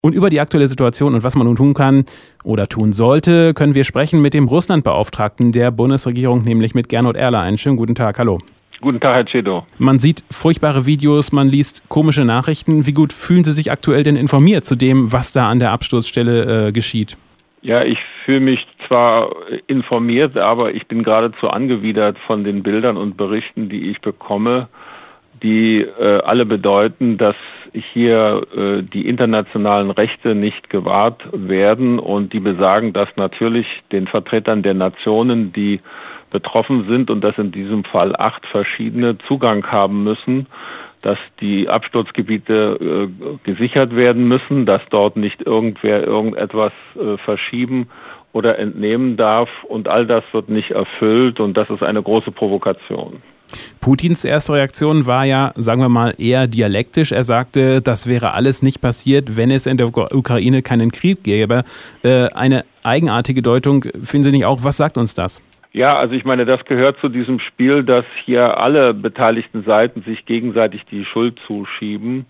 Und über die aktuelle Situation und was man nun tun kann oder tun sollte, können wir sprechen mit dem Russlandbeauftragten der Bundesregierung, nämlich mit Gernot Erler. Einen schönen guten Tag, hallo. Guten Tag, Herr Cedo. Man sieht furchtbare Videos, man liest komische Nachrichten. Wie gut fühlen Sie sich aktuell denn informiert zu dem, was da an der Absturzstelle geschieht? Ja, ich fühle mich zwar informiert, aber ich bin geradezu angewidert von den Bildern und Berichten, die ich bekomme, die alle bedeuten, dass hier die internationalen Rechte nicht gewahrt werden und die besagen, dass natürlich den Vertretern der Nationen, die betroffen sind und das in diesem Fall 8 verschiedene, Zugang haben müssen, dass die Absturzgebiete gesichert werden müssen, dass dort nicht irgendwer irgendetwas verschieben oder entnehmen darf und all das wird nicht erfüllt und das ist eine große Provokation. Putins erste Reaktion war ja, sagen wir mal, eher dialektisch. Er sagte, das wäre alles nicht passiert, wenn es in der Ukraine keinen Krieg gäbe. Eine eigenartige Deutung, finden Sie nicht auch? Was sagt uns das? Ja, also ich meine, das gehört zu diesem Spiel, dass hier alle beteiligten Seiten sich gegenseitig die Schuld zuschieben,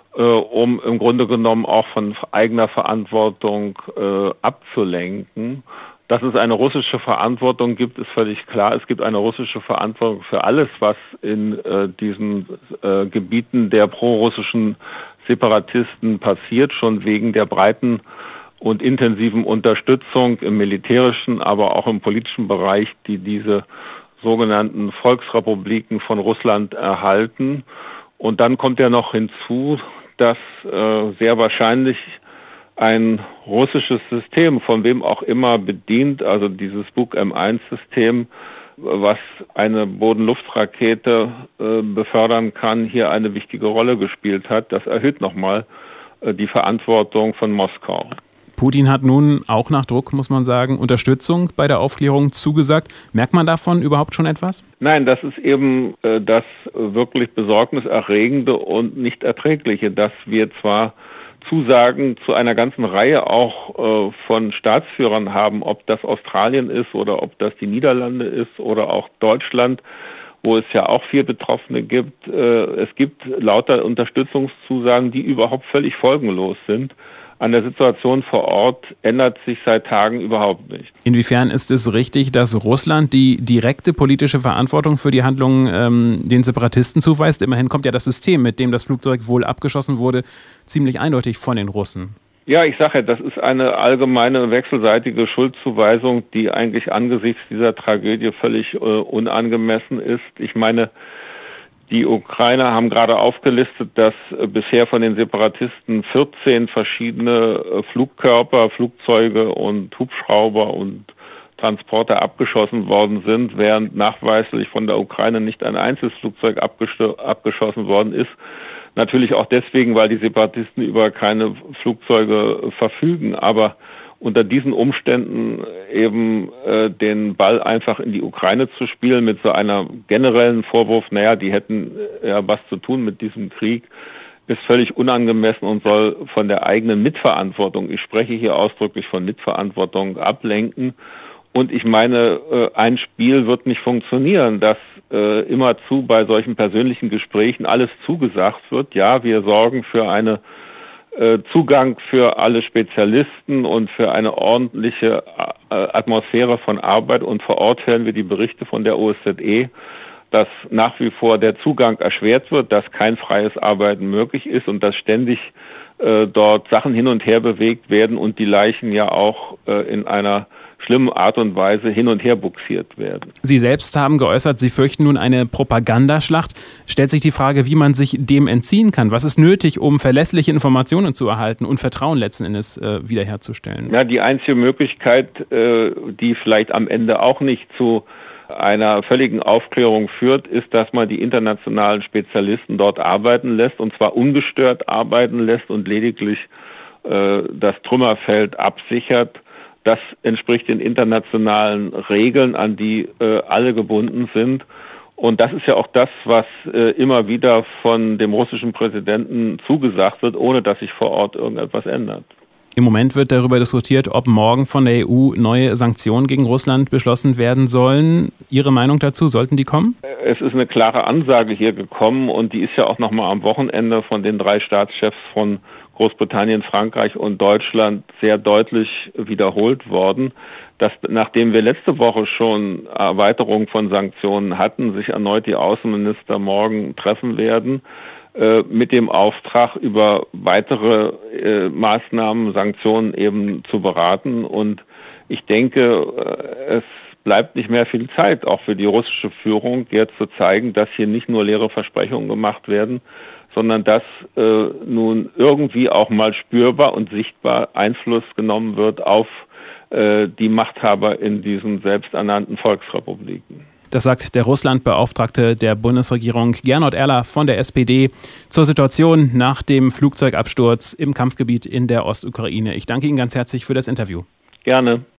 um im Grunde genommen auch von eigener Verantwortung abzulenken. Dass es eine russische Verantwortung gibt, ist völlig klar. Es gibt eine russische Verantwortung für alles, was in diesen Gebieten der prorussischen Separatisten passiert, schon wegen der breiten und intensiven Unterstützung im militärischen, aber auch im politischen Bereich, die diese sogenannten Volksrepubliken von Russland erhalten. Und dann kommt ja noch hinzu, dass sehr wahrscheinlich ein russisches System, von wem auch immer bedient, also dieses Buk M1-System, was eine Boden-Luft-Rakete befördern kann, hier eine wichtige Rolle gespielt hat. Das erhöht nochmal die Verantwortung von Moskau. Putin hat nun auch nach Druck, muss man sagen, Unterstützung bei der Aufklärung zugesagt. Merkt man davon überhaupt schon etwas? Nein, das ist eben das wirklich besorgniserregende und nicht erträgliche, dass wir zwar Zusagen zu einer ganzen Reihe auch von Staatsführern haben, ob das Australien ist oder ob das die Niederlande ist oder auch Deutschland, wo es ja auch 4 Betroffene gibt. Es gibt lauter Unterstützungszusagen, die überhaupt völlig folgenlos sind. An der Situation vor Ort ändert sich seit Tagen überhaupt nicht. Inwiefern ist es richtig, dass Russland die direkte politische Verantwortung für die Handlungen den Separatisten zuweist? Immerhin kommt ja das System, mit dem das Flugzeug wohl abgeschossen wurde, ziemlich eindeutig von den Russen. Ja, ich sage ja, das ist eine allgemeine wechselseitige Schuldzuweisung, die eigentlich angesichts dieser Tragödie völlig unangemessen ist. Ich meine, die Ukrainer haben gerade aufgelistet, dass bisher von den Separatisten 14 verschiedene Flugkörper, Flugzeuge und Hubschrauber und Transporter abgeschossen worden sind, während nachweislich von der Ukraine nicht ein einziges Flugzeug abgeschossen worden ist. Natürlich auch deswegen, weil die Separatisten über keine Flugzeuge verfügen, aber unter diesen Umständen eben den Ball einfach in die Ukraine zu spielen mit so einer generellen Vorwurf, naja, die hätten ja was zu tun mit diesem Krieg, ist völlig unangemessen und soll von der eigenen Mitverantwortung, ich spreche hier ausdrücklich von Mitverantwortung, ablenken. Und ich meine, ein Spiel wird nicht funktionieren, dass immerzu bei solchen persönlichen Gesprächen alles zugesagt wird. Ja, wir sorgen für eine Zugang für alle Spezialisten und für eine ordentliche Atmosphäre von Arbeit und vor Ort hören wir die Berichte von der OSZE, dass nach wie vor der Zugang erschwert wird, dass kein freies Arbeiten möglich ist und dass ständig dort Sachen hin und her bewegt werden und die Leichen ja auch in einer schlimmen Art und Weise hin und her buxiert werden. Sie selbst haben geäußert, Sie fürchten nun eine Propagandaschlacht. Stellt sich die Frage, wie man sich dem entziehen kann. Was ist nötig, um verlässliche Informationen zu erhalten und Vertrauen letzten Endes wiederherzustellen? Ja, die einzige Möglichkeit, die vielleicht am Ende auch nicht zu einer völligen Aufklärung führt, ist, dass man die internationalen Spezialisten dort arbeiten lässt und zwar ungestört arbeiten lässt und lediglich das Trümmerfeld absichert. Das entspricht den internationalen Regeln, an die alle gebunden sind. Und das ist ja auch das, was immer wieder von dem russischen Präsidenten zugesagt wird, ohne dass sich vor Ort irgendetwas ändert. Im Moment wird darüber diskutiert, ob morgen von der EU neue Sanktionen gegen Russland beschlossen werden sollen. Ihre Meinung dazu, sollten die kommen? es ist eine klare Ansage hier gekommen und die ist ja auch nochmal am Wochenende von den 3 Staatschefs von Großbritannien, Frankreich und Deutschland sehr deutlich wiederholt worden, dass nachdem wir letzte Woche schon Erweiterung von Sanktionen hatten, sich erneut die Außenminister morgen treffen werden, mit dem Auftrag, über weitere Maßnahmen, Sanktionen eben zu beraten. Und ich denke, es bleibt nicht mehr viel Zeit, auch für die russische Führung, jetzt zu zeigen, dass hier nicht nur leere Versprechungen gemacht werden, sondern dass nun irgendwie auch mal spürbar und sichtbar Einfluss genommen wird auf die Machthaber in diesen selbsternannten Volksrepubliken. Das sagt der Russlandbeauftragte der Bundesregierung Gernot Erler von der SPD zur Situation nach dem Flugzeugabsturz im Kampfgebiet in der Ostukraine. Ich danke Ihnen ganz herzlich für das Interview. Gerne.